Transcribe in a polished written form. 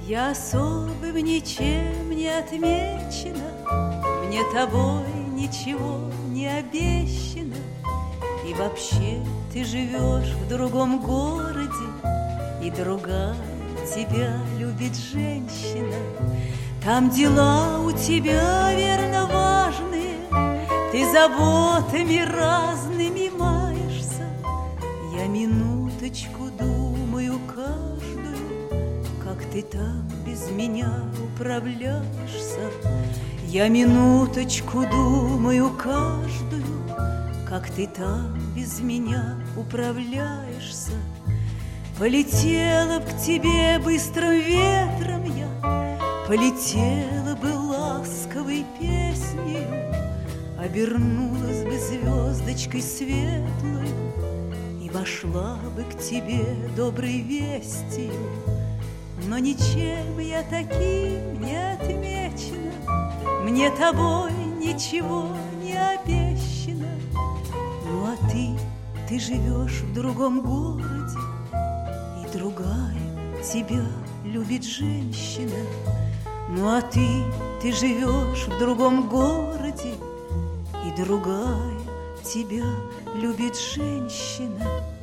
Я особым ничем не отмечена, мне тобой ничего не обещано. И вообще ты живешь в другом городе, и другая тебя любит женщина. Там дела у тебя, верно, важные, ты заботами разными маешься. Я минуточку думаю каждую, как ты там без меня управляешься. Я минуточку думаю каждую, как ты там без меня управляешься. Полетела б к тебе быстрым ветром я, полетела бы ласковой песней, обернулась бы звездочкой светлой и вошла бы к тебе доброй вестью. Но ничем я таким не отмечена, мне тобой ничего не обещано. Ну а ты живешь в другом городе, и другая тебя любит женщина. Ну а ты живешь в другом городе, и другая тебя любит женщина.